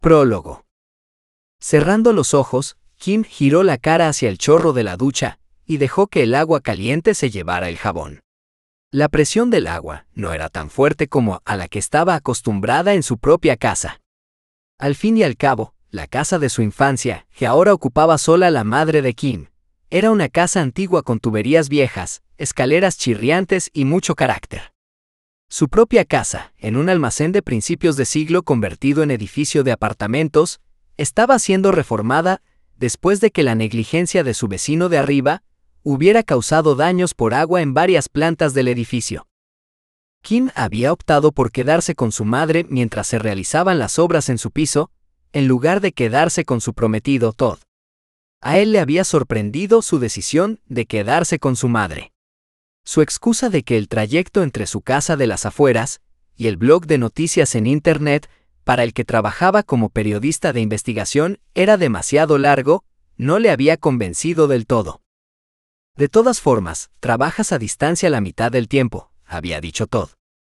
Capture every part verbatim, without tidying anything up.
Prólogo. Cerrando los ojos, Kim giró la cara hacia el chorro de la ducha y dejó que el agua caliente se llevara el jabón. La presión del agua no era tan fuerte como a la que estaba acostumbrada en su propia casa. Al fin y al cabo, la casa de su infancia, que ahora ocupaba sola la madre de Kim, era una casa antigua con tuberías viejas, escaleras chirriantes y mucho carácter. Su propia casa, en un almacén de principios de siglo convertido en edificio de apartamentos, estaba siendo reformada después de que la negligencia de su vecino de arriba hubiera causado daños por agua en varias plantas del edificio. Kim había optado por quedarse con su madre mientras se realizaban las obras en su piso, en lugar de quedarse con su prometido Todd. A él le había sorprendido su decisión de quedarse con su madre. Su excusa de que el trayecto entre su casa de las afueras y el blog de noticias en Internet, para el que trabajaba como periodista de investigación, era demasiado largo, no le había convencido del todo. De todas formas, trabajas a distancia la mitad del tiempo, había dicho Todd.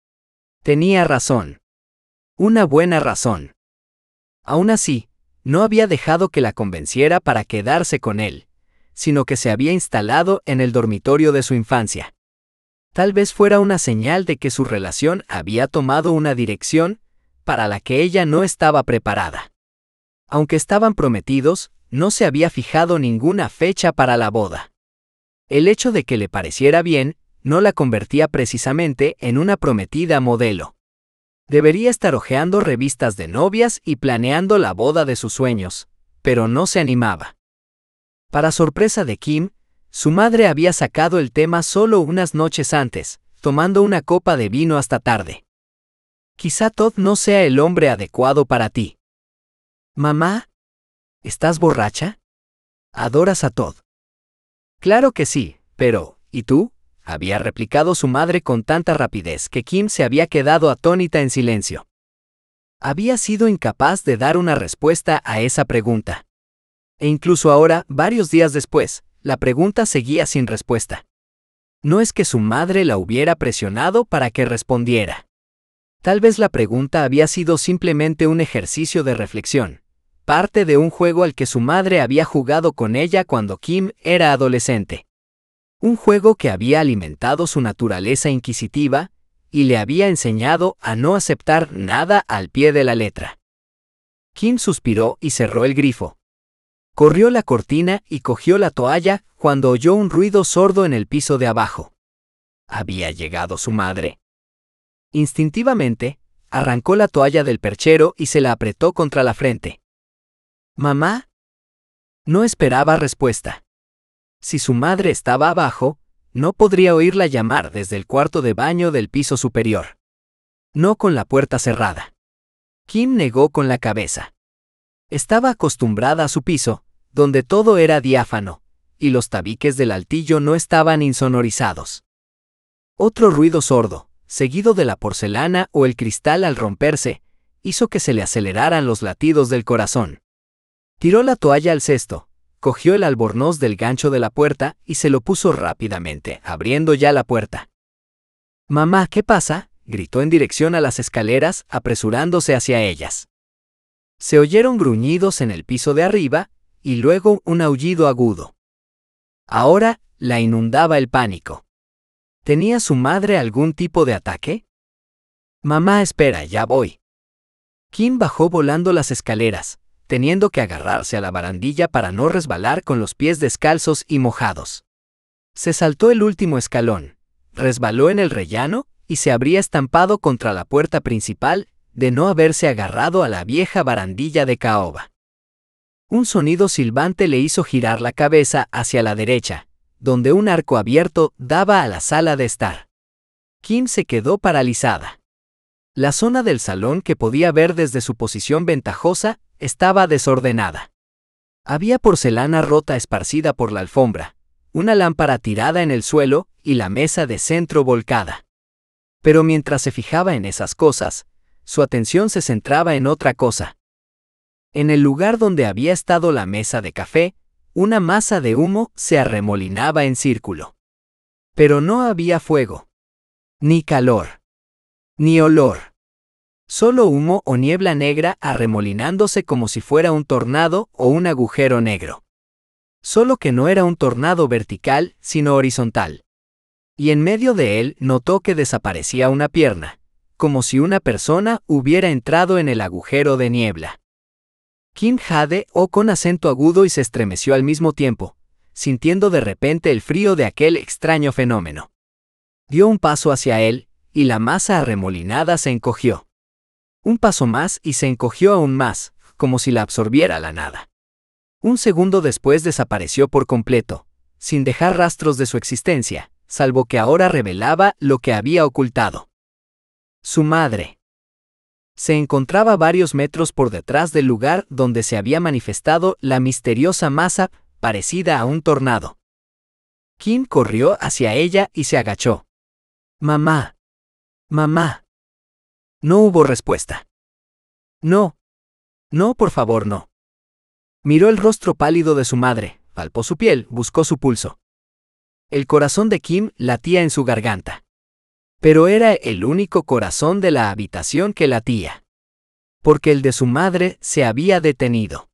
Tenía razón. Una buena razón. Aún así, no había dejado que la convenciera para quedarse con él, sino que se había instalado en el dormitorio de su infancia. Tal vez fuera una señal de que su relación había tomado una dirección para la que ella no estaba preparada. Aunque estaban prometidos, no se había fijado ninguna fecha para la boda. El hecho de que le pareciera bien no la convertía precisamente en una prometida modelo. Debería estar hojeando revistas de novias y planeando la boda de sus sueños, pero no se animaba. Para sorpresa de Kim, su madre había sacado el tema solo unas noches antes, tomando una copa de vino hasta tarde. Quizá Todd no sea el hombre adecuado para ti. Mamá, ¿estás borracha? ¿Adoras a Todd? Claro que sí, pero, ¿y tú? Había replicado su madre con tanta rapidez que Kim se había quedado atónita en silencio. Había sido incapaz de dar una respuesta a esa pregunta. E incluso ahora, varios días después, la pregunta seguía sin respuesta. No es que su madre la hubiera presionado para que respondiera. Tal vez la pregunta había sido simplemente un ejercicio de reflexión, parte de un juego al que su madre había jugado con ella cuando Kim era adolescente. Un juego que había alimentado su naturaleza inquisitiva y le había enseñado a no aceptar nada al pie de la letra. Kim suspiró y cerró el grifo. Corrió la cortina y cogió la toalla cuando oyó un ruido sordo en el piso de abajo. Había llegado su madre. Instintivamente, arrancó la toalla del perchero y se la apretó contra la frente. ¿Mamá? No esperaba respuesta. Si su madre estaba abajo, no podría oírla llamar desde el cuarto de baño del piso superior. No con la puerta cerrada. Kim negó con la cabeza. Estaba acostumbrada a su piso, donde todo era diáfano, y los tabiques del altillo no estaban insonorizados. Otro ruido sordo, seguido de la porcelana o el cristal al romperse, hizo que se le aceleraran los latidos del corazón. Tiró la toalla al cesto, cogió el albornoz del gancho de la puerta y se lo puso rápidamente, abriendo ya la puerta. «Mamá, ¿qué pasa?», gritó en dirección a las escaleras, apresurándose hacia ellas. Se oyeron gruñidos en el piso de arriba, y luego un aullido agudo. Ahora la inundaba el pánico. ¿Tenía su madre algún tipo de ataque? «Mamá, espera, ya voy». Kim bajó volando las escaleras, teniendo que agarrarse a la barandilla para no resbalar con los pies descalzos y mojados. Se saltó el último escalón, resbaló en el rellano y se habría estampado contra la puerta principal de no haberse agarrado a la vieja barandilla de caoba. Un sonido silbante le hizo girar la cabeza hacia la derecha, donde un arco abierto daba a la sala de estar. Kim se quedó paralizada. La zona del salón que podía ver desde su posición ventajosa estaba desordenada. Había porcelana rota esparcida por la alfombra, una lámpara tirada en el suelo y la mesa de centro volcada. Pero mientras se fijaba en esas cosas, su atención se centraba en otra cosa. En el lugar donde había estado la mesa de café, una masa de humo se arremolinaba en círculo. Pero no había fuego, ni calor, ni olor. Solo humo o niebla negra arremolinándose como si fuera un tornado o un agujero negro. Solo que no era un tornado vertical, sino horizontal. Y en medio de él notó que desaparecía una pierna, como si una persona hubiera entrado en el agujero de niebla. Kim jadeó con acento agudo y se estremeció al mismo tiempo, sintiendo de repente el frío de aquel extraño fenómeno. Dio un paso hacia él, y la masa arremolinada se encogió. Un paso más y se encogió aún más, como si la absorbiera la nada. Un segundo después desapareció por completo, sin dejar rastros de su existencia, salvo que ahora revelaba lo que había ocultado. Su madre. Se encontraba varios metros por detrás del lugar donde se había manifestado la misteriosa masa parecida a un tornado. Kim corrió hacia ella y se agachó. «Mamá. Mamá». No hubo respuesta. «No. No, por favor, no». Miró el rostro pálido de su madre, palpó su piel, buscó su pulso. El corazón de Kim latía en su garganta. Pero era el único corazón de la habitación que latía. Porque el de su madre se había detenido.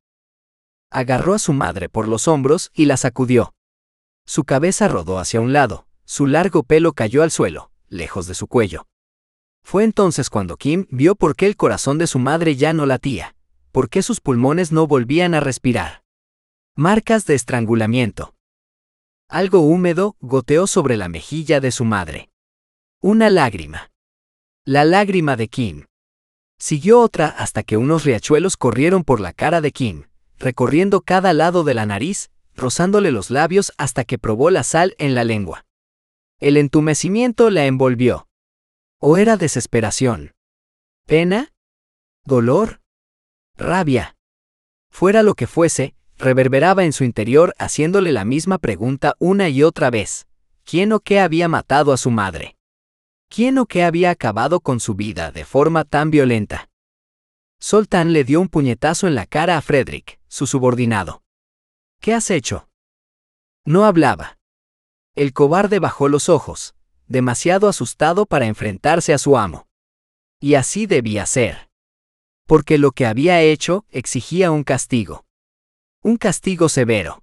Agarró a su madre por los hombros y la sacudió. Su cabeza rodó hacia un lado, su largo pelo cayó al suelo, lejos de su cuello. Fue entonces cuando Kim vio por qué el corazón de su madre ya no latía, por qué sus pulmones no volvían a respirar. Marcas de estrangulamiento. Algo húmedo goteó sobre la mejilla de su madre. Una lágrima. La lágrima de Kim. Siguió otra hasta que unos riachuelos corrieron por la cara de Kim, recorriendo cada lado de la nariz, rozándole los labios hasta que probó la sal en la lengua. El entumecimiento la envolvió. ¿O era desesperación? ¿Pena? ¿Dolor? ¿Rabia? Fuera lo que fuese, reverberaba en su interior haciéndole la misma pregunta una y otra vez. ¿Quién o qué había matado a su madre? ¿Quién o qué había acabado con su vida de forma tan violenta? Zoltán le dio un puñetazo en la cara a Fredrik, su subordinado. ¿Qué has hecho? No hablaba. El cobarde bajó los ojos, demasiado asustado para enfrentarse a su amo. Y así debía ser. Porque lo que había hecho exigía un castigo. Un castigo severo.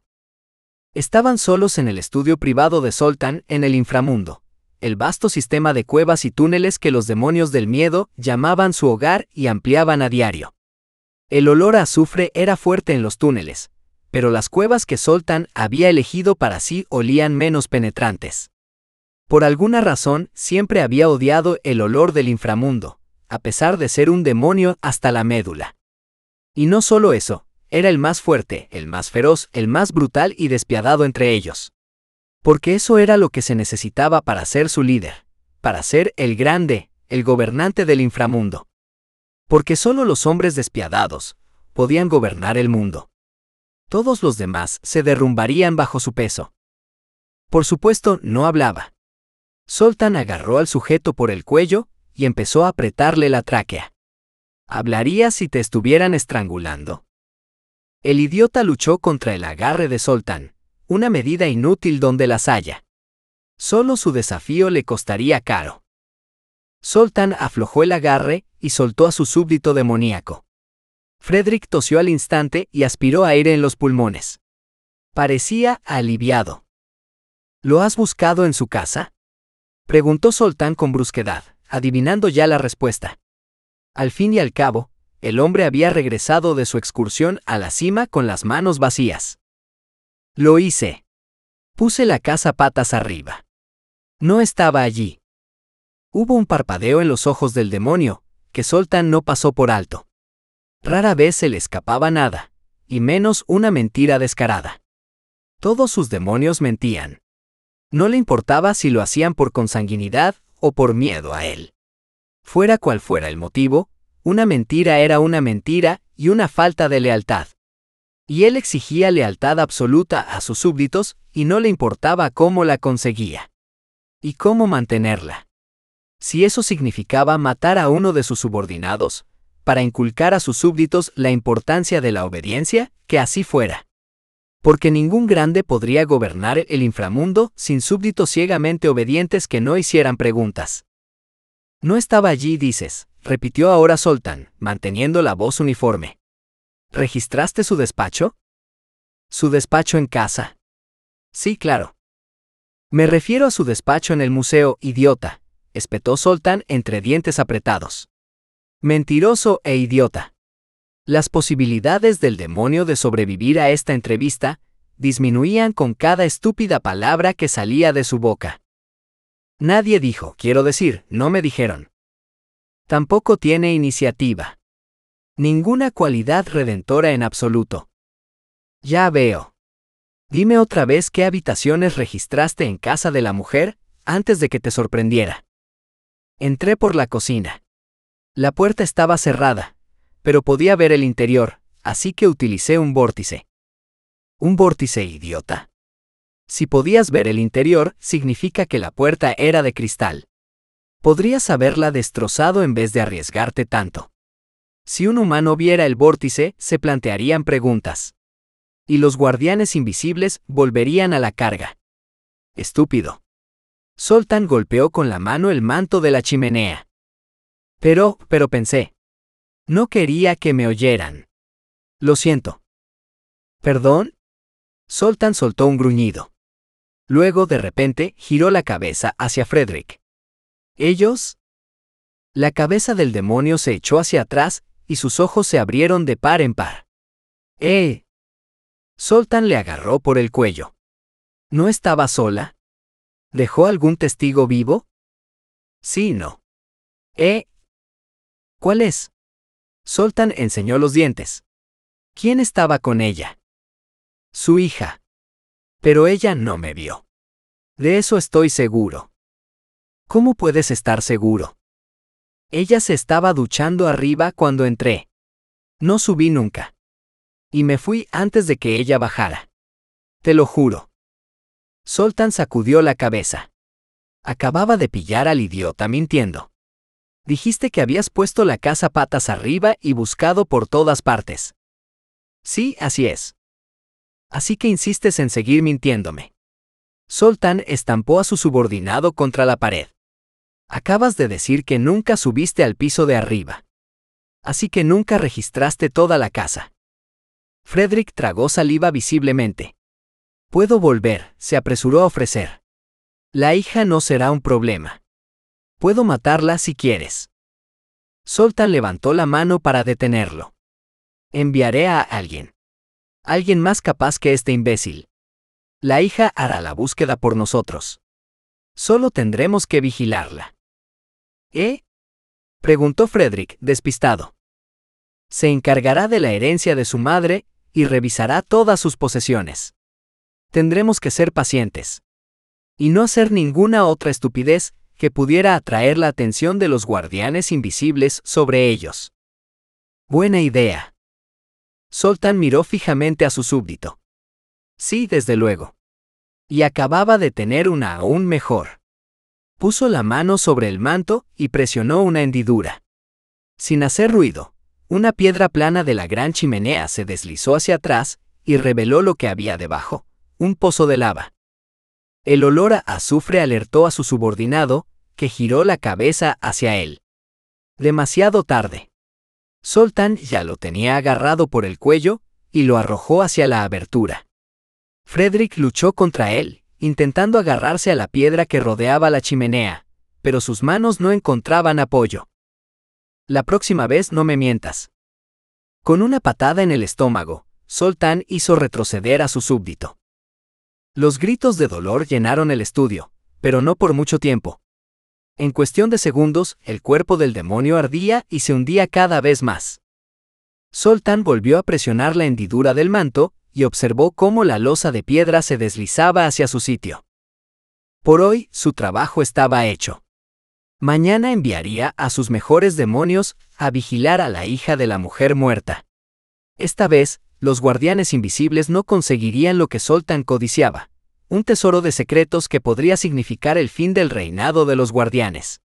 Estaban solos en el estudio privado de Zoltán en el inframundo, el vasto sistema de cuevas y túneles que los demonios del miedo llamaban su hogar y ampliaban a diario. El olor a azufre era fuerte en los túneles, pero las cuevas que Zoltán había elegido para sí olían menos penetrantes. Por alguna razón, siempre había odiado el olor del inframundo, a pesar de ser un demonio hasta la médula. Y no solo eso, era el más fuerte, el más feroz, el más brutal y despiadado entre ellos. Porque eso era lo que se necesitaba para ser su líder, para ser el grande, el gobernante del inframundo. Porque solo los hombres despiadados podían gobernar el mundo. Todos los demás se derrumbarían bajo su peso. Por supuesto, no hablaba. Zoltán agarró al sujeto por el cuello y empezó a apretarle la tráquea. ¿Hablarías si te estuvieran estrangulando? El idiota luchó contra el agarre de Zoltán, una medida inútil donde las haya. Solo su desafío le costaría caro. Zoltán aflojó el agarre y soltó a su súbdito demoníaco. Fredrik tosió al instante y aspiró aire en los pulmones. Parecía aliviado. ¿Lo has buscado en su casa?, preguntó Zoltán con brusquedad, adivinando ya la respuesta. Al fin y al cabo, el hombre había regresado de su excursión a la cima con las manos vacías. Lo hice. Puse la casa patas arriba. No estaba allí. Hubo un parpadeo en los ojos del demonio, que Zoltán no pasó por alto. Rara vez se le escapaba nada, y menos una mentira descarada. Todos sus demonios mentían. No le importaba si lo hacían por consanguinidad o por miedo a él. Fuera cual fuera el motivo, una mentira era una mentira y una falta de lealtad. Y él exigía lealtad absoluta a sus súbditos y no le importaba cómo la conseguía. ¿Y cómo mantenerla? Si eso significaba matar a uno de sus subordinados, para inculcar a sus súbditos la importancia de la obediencia, que así fuera. Porque ningún grande podría gobernar el inframundo sin súbditos ciegamente obedientes que no hicieran preguntas. No estaba allí, dices, repitió ahora Zoltán, manteniendo la voz uniforme. ¿Registraste su despacho? ¿Su despacho en casa? Sí, claro. Me refiero a su despacho en el museo, idiota, espetó Zoltán entre dientes apretados. Mentiroso e idiota. Las posibilidades del demonio de sobrevivir a esta entrevista disminuían con cada estúpida palabra que salía de su boca. Nadie dijo, quiero decir, no me dijeron. Tampoco tiene iniciativa. Ninguna cualidad redentora en absoluto. Ya veo. Dime otra vez qué habitaciones registraste en casa de la mujer antes de que te sorprendiera. Entré por la cocina. La puerta estaba cerrada, pero podía ver el interior, así que utilicé un vórtice. ¿Un vórtice, idiota? Si podías ver el interior, significa que la puerta era de cristal. Podrías haberla destrozado en vez de arriesgarte tanto. Si un humano viera el vórtice, se plantearían preguntas. Y los guardianes invisibles volverían a la carga. Estúpido. Zoltán golpeó con la mano el manto de la chimenea. Pero, pero pensé. No quería que me oyeran. Lo siento. ¿Perdón? Zoltán soltó un gruñido. Luego, de repente, giró la cabeza hacia Frederick. ¿Ellos? La cabeza del demonio se echó hacia atrás y sus ojos se abrieron de par en par. ¡Eh! Zoltán le agarró por el cuello. ¿No estaba sola? ¿Dejó algún testigo vivo? Sí, no. ¿Eh? ¿Cuál es? Zoltán enseñó los dientes. ¿Quién estaba con ella? Su hija. Pero ella no me vio. De eso estoy seguro. ¿Cómo puedes estar seguro? Ella se estaba duchando arriba cuando entré. No subí nunca. Y me fui antes de que ella bajara. Te lo juro. Zoltán sacudió la cabeza. Acababa de pillar al idiota mintiendo. Dijiste que habías puesto la casa patas arriba y buscado por todas partes. Sí, así es. Así que insistes en seguir mintiéndome. Zoltán estampó a su subordinado contra la pared. Acabas de decir que nunca subiste al piso de arriba. Así que nunca registraste toda la casa. Frederick tragó saliva visiblemente. Puedo volver, se apresuró a ofrecer. La hija no será un problema. Puedo matarla si quieres. Zoltán levantó la mano para detenerlo. Enviaré a alguien. Alguien más capaz que este imbécil. La hija hará la búsqueda por nosotros. Solo tendremos que vigilarla. ¿Eh? Preguntó Frederick, despistado. Se encargará de la herencia de su madre y revisará todas sus posesiones. Tendremos que ser pacientes. Y no hacer ninguna otra estupidez que pudiera atraer la atención de los guardianes invisibles sobre ellos. Buena idea. Zoltán miró fijamente a su súbdito. Sí, desde luego. Y acababa de tener una aún mejor. Puso la mano sobre el manto y presionó una hendidura. Sin hacer ruido, una piedra plana de la gran chimenea se deslizó hacia atrás y reveló lo que había debajo, un pozo de lava. El olor a azufre alertó a su subordinado, que giró la cabeza hacia él. Demasiado tarde. Zoltán ya lo tenía agarrado por el cuello y lo arrojó hacia la abertura. Frederick luchó contra él, intentando agarrarse a la piedra que rodeaba la chimenea, pero sus manos no encontraban apoyo. La próxima vez no me mientas. Con una patada en el estómago, Zoltán hizo retroceder a su súbdito. Los gritos de dolor llenaron el estudio, pero no por mucho tiempo. En cuestión de segundos, el cuerpo del demonio ardía y se hundía cada vez más. Zoltán volvió a presionar la hendidura del manto y observó cómo la losa de piedra se deslizaba hacia su sitio. Por hoy, su trabajo estaba hecho. Mañana enviaría a sus mejores demonios a vigilar a la hija de la mujer muerta. Esta vez, los guardianes invisibles no conseguirían lo que Zoltán codiciaba, un tesoro de secretos que podría significar el fin del reinado de los guardianes.